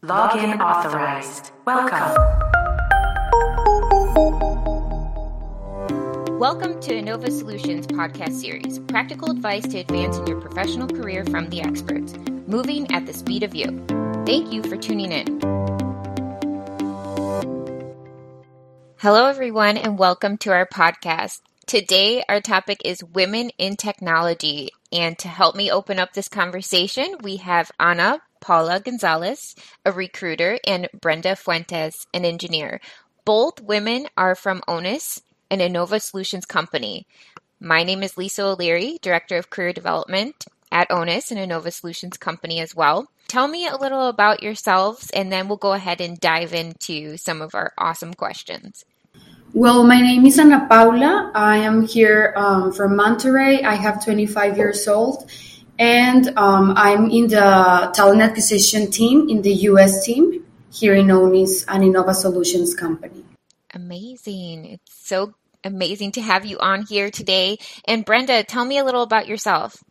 Login authorized. Welcome. Welcome to Innova Solutions podcast series, practical advice to advance in your professional career from the experts, moving at the speed of you. Thank you for tuning in. Hello, everyone, and welcome to our podcast. Today, our topic is women in technology. And to help me open up this conversation, we have Ana Paula Gonzalez, a recruiter, and Brenda Fuentes, an engineer. Both women are from Onus, an Innova Solutions company. My name is Lisa O'Leary, Director of Career Development at Onus, an Innova Solutions company as well. Tell me a little about yourselves, and then we'll go ahead and dive into some of our awesome questions. Well, my name is Ana Paula. I am here from Monterrey. I have 25 years old, and I'm in the talent acquisition team in the U.S. team here in Onus, an Innova Solutions company. Amazing. It's so amazing to have you on here today. And Brenda, tell me a little about yourself.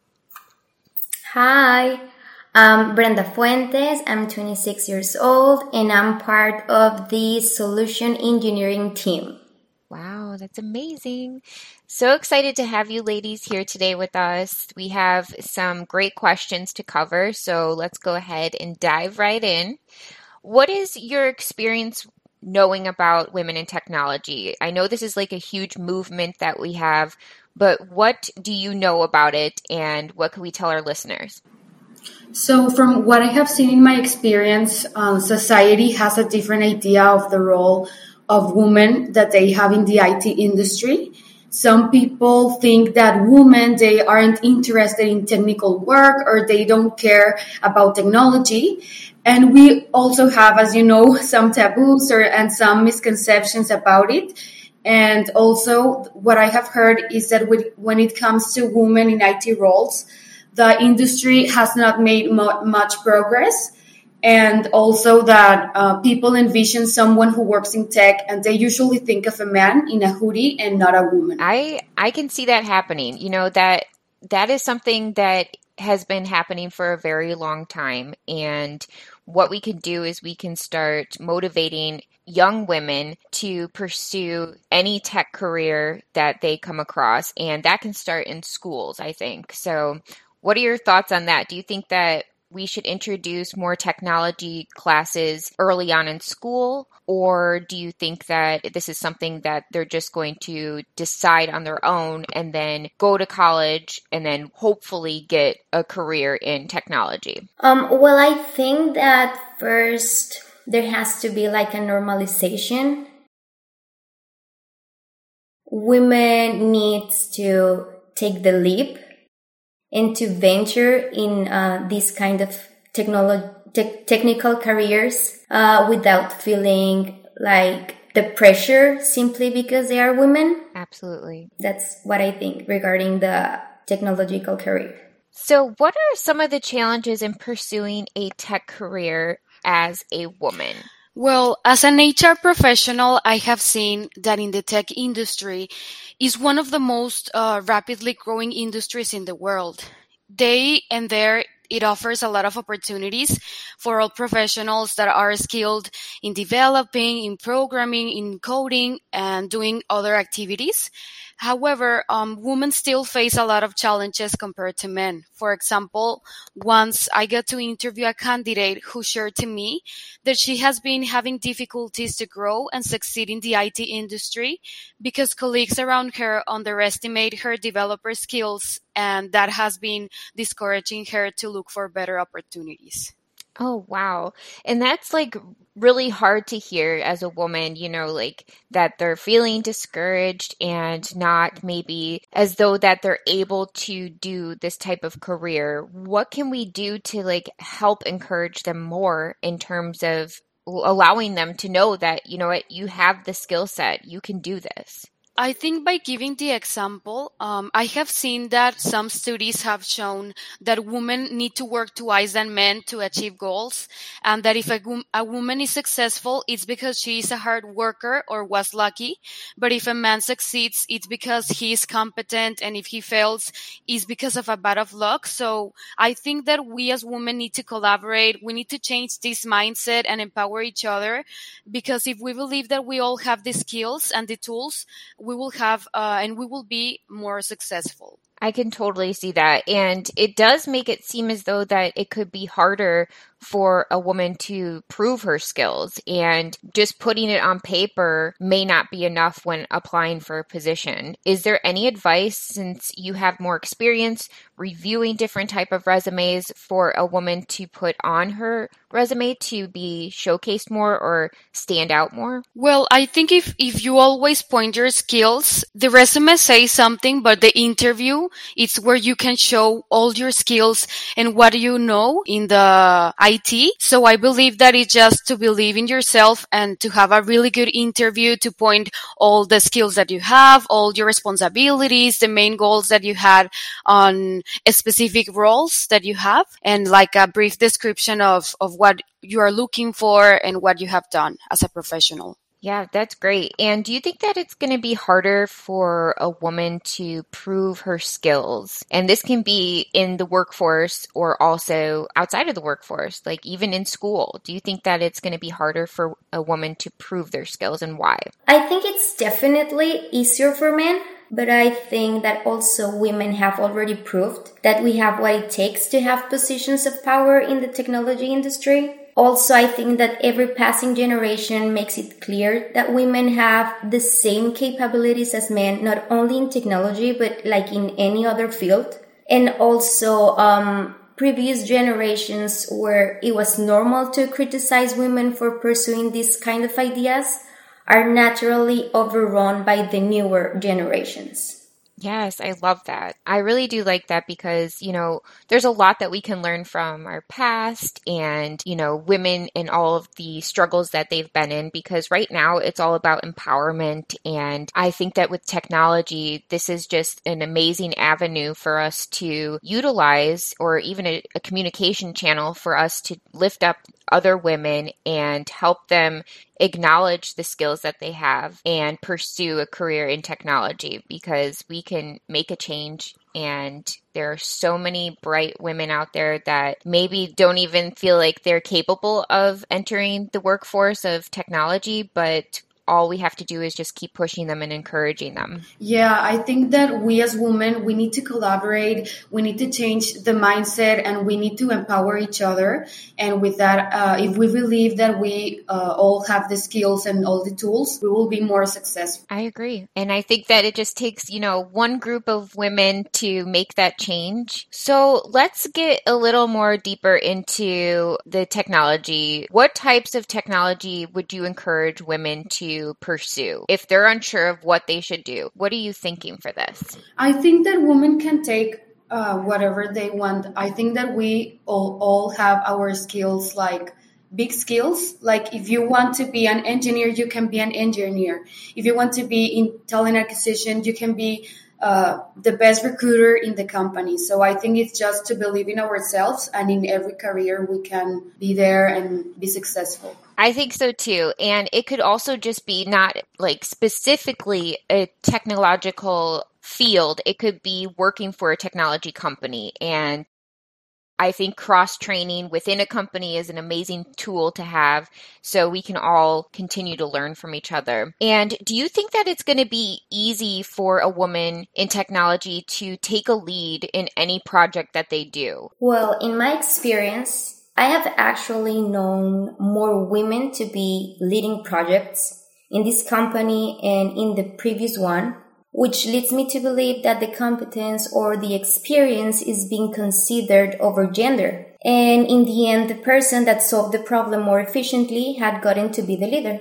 Hi, I'm Brenda Fuentes. I'm 26 years old, and I'm part of the solution engineering team. Wow, that's amazing. So excited to have you ladies here today with us. We have some great questions to cover, so let's go ahead and dive right in. What is your experience knowing about women in technology? I know this is like a huge movement that we have, but what do you know about it, and what can we tell our listeners? So from what I have seen in my experience, society has a different idea of the role of women that they have in the IT industry. Some people think that women, they aren't interested in technical work or they don't care about technology. And we also have, as you know, some taboos and some misconceptions about it. And also what I have heard is that when it comes to women in IT roles, the industry has not made much progress. And also that people envision someone who works in tech and they usually think of a man in a hoodie and not a woman. I can see that happening. You know, that is something that has been happening for a very long time. And what we can do is we can start motivating young women to pursue any tech career that they come across. And that can start in schools, I think. So what are your thoughts on that? Do you think that we should introduce more technology classes early on in school? Or do you think that this is something that they're just going to decide on their own and then go to college and then hopefully get a career in technology? Well, I think that first there has to be like a normalization. Women needs to take the leap and to venture in these kind of technical careers without feeling like the pressure simply because they are women. Absolutely. That's what I think regarding the technological career. So what are some of the challenges in pursuing a tech career as a woman? Well, as an HR professional, I have seen that in the tech industry is one of the most rapidly growing industries in the world. It offers a lot of opportunities for all professionals that are skilled in developing, in programming, in coding, and doing other activities. However, women still face a lot of challenges compared to men. For example, once I got to interview a candidate who shared to me that she has been having difficulties to grow and succeed in the IT industry because colleagues around her underestimate her developer skills, and that has been discouraging her to look for better opportunities. Oh, wow. And that's like really hard to hear as a woman, you know, like that they're feeling discouraged and not maybe as though that they're able to do this type of career. What can we do to like help encourage them more in terms of allowing them to know that, you know what, you have the skill set, you can do this? I think by giving the example, I have seen that some studies have shown that women need to work twice than men to achieve goals, and that if a woman is successful, it's because she is a hard worker or was lucky, but if a man succeeds, it's because he is competent, and if he fails, it's because of a bad of luck. So I think that we as women need to collaborate. We need to change this mindset and empower each other, because if we believe that we all have the skills and the tools, we will have and we will be more successful. I can totally see that. And it does make it seem as though that it could be harder for a woman to prove her skills, and just putting it on paper may not be enough when applying for a position. Is there any advice, since you have more experience reviewing different type of resumes, for a woman to put on her resume to be showcased more or stand out more? Well, I think if you always point your skills, the resume says something, but the interview, it's where you can show all your skills and what you know in the IT. So I believe that it's just to believe in yourself and to have a really good interview, to point all the skills that you have, all your responsibilities, the main goals that you had on specific roles that you have, and like a brief description of what you are looking for and what you have done as a professional. Yeah, that's great. And do you think that it's going to be harder for a woman to prove her skills? And this can be in the workforce or also outside of the workforce, like even in school. Do you think that it's going to be harder for a woman to prove their skills, and why? I think it's definitely easier for men, but I think that also women have already proved that we have what it takes to have positions of power in the technology industry. Also, I think that every passing generation makes it clear that women have the same capabilities as men, not only in technology, but like in any other field. And also, previous generations where it was normal to criticize women for pursuing these kind of ideas are naturally overrun by the newer generations. Yes, I love that. I really do like that because, there's a lot that we can learn from our past and, women and all of the struggles that they've been in, because right now it's all about empowerment. And I think that with technology, this is just an amazing avenue for us to utilize, or even a communication channel for us to lift up other women and help them acknowledge the skills that they have and pursue a career in technology, because we can make a change. And there are so many bright women out there that maybe don't even feel like they're capable of entering the workforce of technology, but all we have to do is just keep pushing them and encouraging them. Yeah, I think that we as women, we need to collaborate. We need to change the mindset, and we need to empower each other. And with that, if we believe that we all have the skills and all the tools, we will be more successful. I agree. And I think that it just takes, one group of women to make that change. So let's get a little more deeper into the technology. What types of technology would you encourage women to pursue if they're unsure of what they should do? What are you thinking for this? I think that women can take whatever they want. I think that we all have our skills, like big skills. Like if you want to be an engineer, you can be an engineer. If you want to be in talent acquisition, you can be the best recruiter in the company. So I think it's just to believe in ourselves, and in every career we can be there and be successful. I think so too. And it could also just be not like specifically a technological field. It could be working for a technology company. And I think cross-training within a company is an amazing tool to have, so we can all continue to learn from each other. And do you think that it's going to be easy for a woman in technology to take a lead in any project that they do? Well, in my experience, I have actually known more women to be leading projects in this company and in the previous one, which leads me to believe that the competence or the experience is being considered over gender. And in the end, the person that solved the problem more efficiently had gotten to be the leader.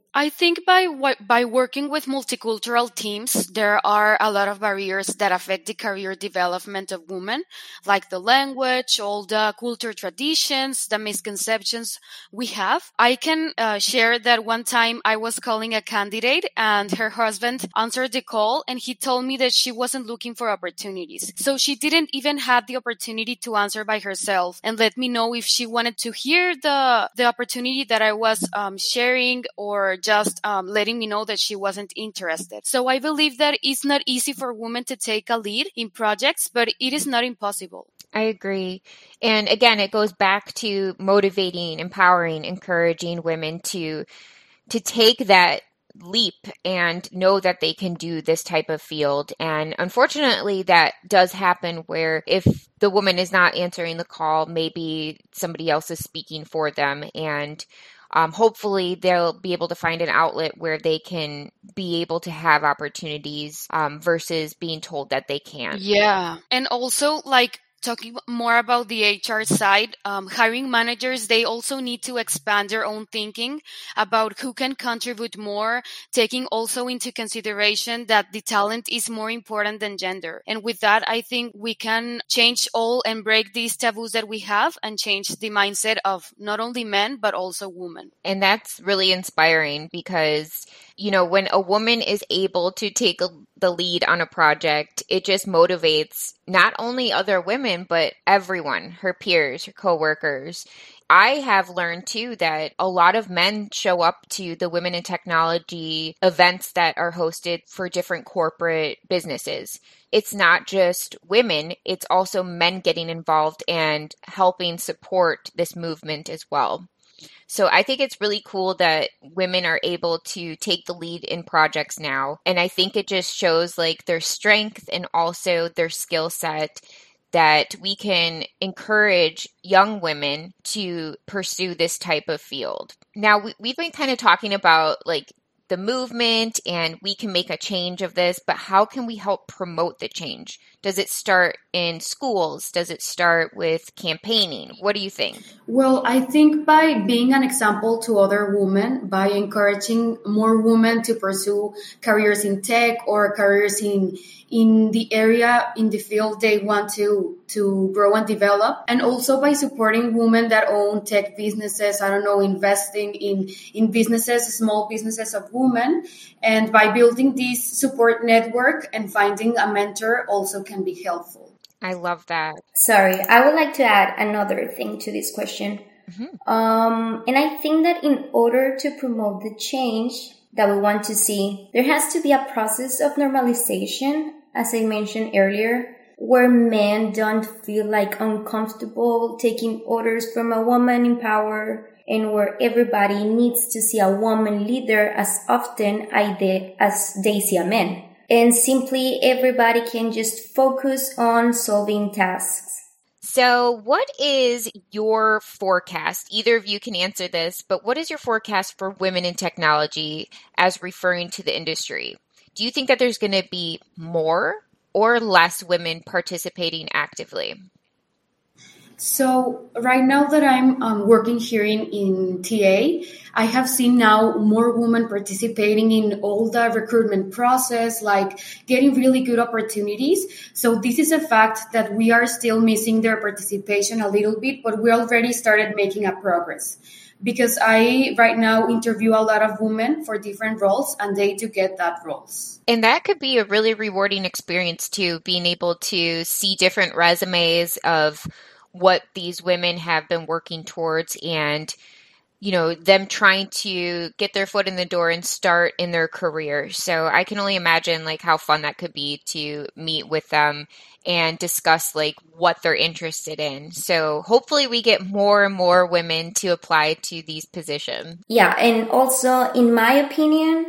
I think by working with multicultural teams, there are a lot of barriers that affect the career development of women, like the language, all the culture traditions, the misconceptions we have. I can share that one time I was calling a candidate and her husband answered the call and he told me that she wasn't looking for opportunities. So she didn't even have the opportunity to answer by herself and let me know if she wanted to hear the opportunity that I was sharing or just letting me know that she wasn't interested. So I believe that it's not easy for women to take a lead in projects, but it is not impossible. I agree. And again, it goes back to motivating, empowering, encouraging women to take that leap and know that they can do this type of field. And unfortunately, that does happen where if the woman is not answering the call, maybe somebody else is speaking for them. And hopefully they'll be able to find an outlet where they can be able to have opportunities versus being told that they can't. Yeah. And also, like, talking more about the HR side, hiring managers, they also need to expand their own thinking about who can contribute more, taking also into consideration that the talent is more important than gender. And with that, I think we can change all and break these taboos that we have and change the mindset of not only men, but also women. And that's really inspiring because, you know, when a woman is able to take the lead on a project, it just motivates not only other women, but everyone, her peers, her coworkers. I have learned too that a lot of men show up to the Women in Technology events that are hosted for different corporate businesses. It's not just women, it's also men getting involved and helping support this movement as well. So I think it's really cool that women are able to take the lead in projects now. And I think it just shows like their strength and also their skill set that we can encourage young women to pursue this type of field. Now, we've been kind of talking about like the movement and we can make a change of this, but how can we help promote the change? Does it start in schools? Does it start with campaigning? What do you think? Well, I think by being an example to other women, by encouraging more women to pursue careers in tech or careers in the area, in the field they want to grow and develop. And also by supporting women that own tech businesses, investing in businesses, small businesses of women. And by building this support network and finding a mentor also can be helpful. I love that. Sorry, I would like to add another thing to this question. Mm-hmm. And I think that in order to promote the change that we want to see, there has to be a process of normalization, as I mentioned earlier, where men don't feel like uncomfortable taking orders from a woman in power, and where everybody needs to see a woman leader as often as they see a man. And simply everybody can just focus on solving tasks. So what is your forecast? Either of you can answer this, but what is your forecast for women in technology as referring to the industry? Do you think that there's going to be more or less women participating actively? So right now that I'm working here in TA, I have seen now more women participating in all the recruitment process, like getting really good opportunities. So this is a fact that we are still missing their participation a little bit, but we already started making a progress. Because I right now interview a lot of women for different roles and they do get that roles. And that could be a really rewarding experience too, being able to see different resumes of what these women have been working towards and, you know, them trying to get their foot in the door and start in their career. So I can only imagine like how fun that could be to meet with them and discuss like what they're interested in. So hopefully we get more and more women to apply to these positions. Yeah, and also in my opinion,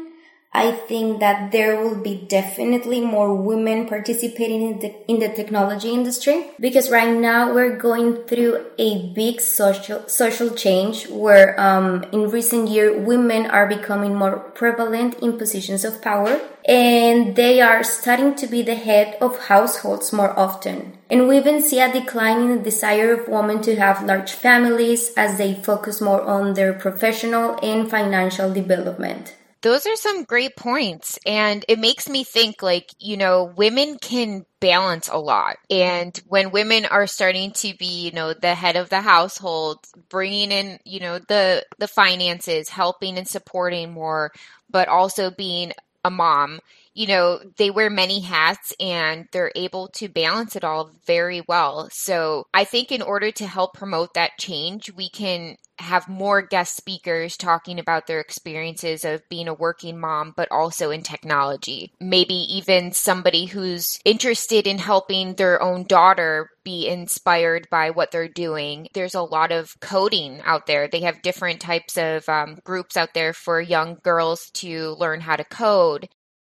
I think that there will be definitely more women participating in the technology industry, because right now we're going through a big social change where in recent years women are becoming more prevalent in positions of power, and they are starting to be the head of households more often. And we even see a decline in the desire of women to have large families as they focus more on their professional and financial development. Those are some great points. And it makes me think women can balance a lot. And when women are starting to be, the head of the household, bringing in, the finances, helping and supporting more, but also being a mom, they wear many hats and they're able to balance it all very well. So I think in order to help promote that change, we can have more guest speakers talking about their experiences of being a working mom, but also in technology. Maybe even somebody who's interested in helping their own daughter be inspired by what they're doing. There's a lot of coding out there. They have different types of groups out there for young girls to learn how to code.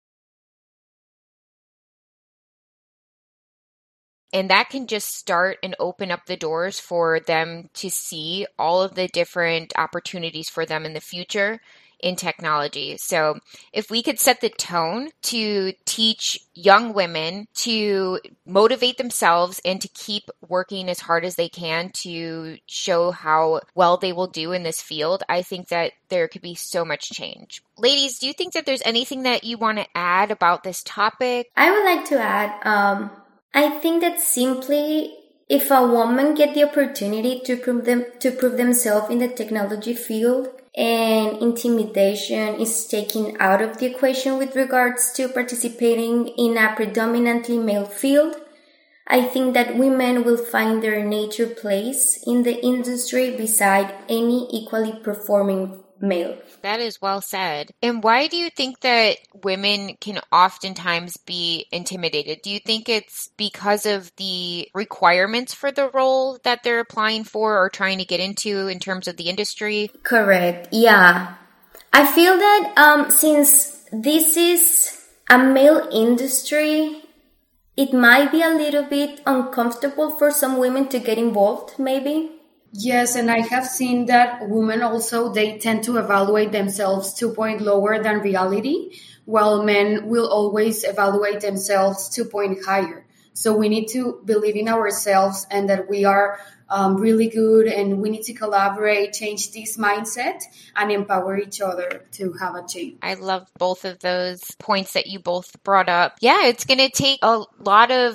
And that can just start and open up the doors for them to see all of the different opportunities for them in the future in technology. So if we could set the tone to teach young women to motivate themselves and to keep working as hard as they can to show how well they will do in this field, I think that there could be so much change. Ladies, do you think that there's anything that you want to add about this topic? I would like to add, I think that simply if a woman get the opportunity to prove themselves in the technology field and intimidation is taken out of the equation with regards to participating in a predominantly male field, I think that women will find their nature place in the industry beside any equally performing male. That is well said. And why do you think that women can oftentimes be intimidated? Do you think it's because of the requirements for the role that they're applying for or trying to get into in terms of the industry? Correct. Yeah. I feel that since this is a male industry, it might be a little bit uncomfortable for some women to get involved, maybe. Yes, and I have seen that women also, they tend to evaluate themselves 2 points lower than reality, while men will always evaluate themselves 2 points higher. So we need to believe in ourselves and that we are really good, and we need to collaborate, change this mindset, and empower each other to have a change. I love both of those points that you both brought up. Yeah, it's going to take a lot of,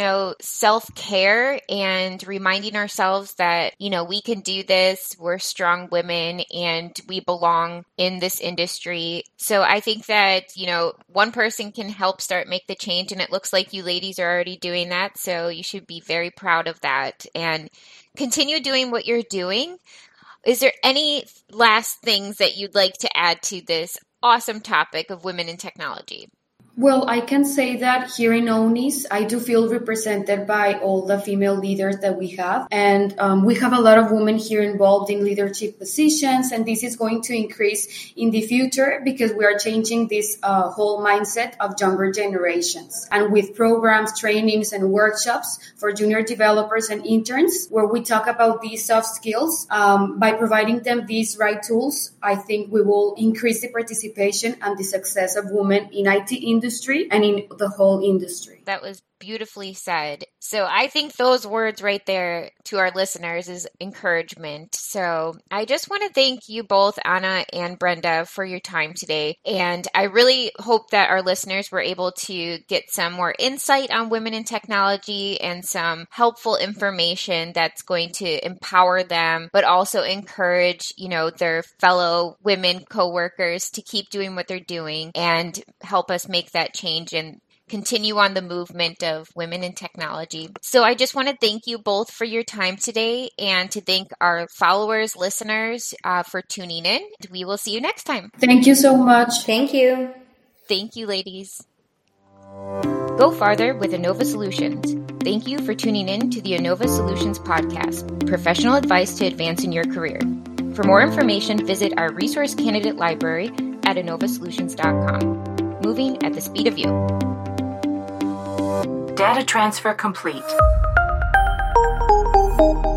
self-care and reminding ourselves that, we can do this. We're strong women and we belong in this industry. So I think that, one person can help make the change, and it looks like you ladies are already doing that. So you should be very proud of that and continue doing what you're doing. Is there any last things that you'd like to add to this awesome topic of women in technology? Well, I can say that here in ONIS, I do feel represented by all the female leaders that we have. And we have a lot of women here involved in leadership positions. And this is going to increase in the future because we are changing this whole mindset of younger generations. And with programs, trainings, and workshops for junior developers and interns, where we talk about these soft skills, by providing them these right tools, I think we will increase the participation and the success of women in IT industry and in the whole industry. That was beautifully said. So I think those words right there to our listeners is encouragement. So I just want to thank you both, Anna and Brenda, for your time today. And I really hope that our listeners were able to get some more insight on women in technology and some helpful information that's going to empower them, but also encourage, their fellow women coworkers to keep doing what they're doing and help us make that change and continue on the movement of women in technology. So I just want to thank you both for your time today and to thank our followers, listeners for tuning in. We will see you next time. Thank you so much. Thank you. Thank you, ladies. Go farther with Innova Solutions. Thank you for tuning in to the Innova Solutions podcast, professional advice to advance in your career. For more information, visit our resource candidate library, at innovasolutions.com. Moving at the speed of you. Data transfer complete.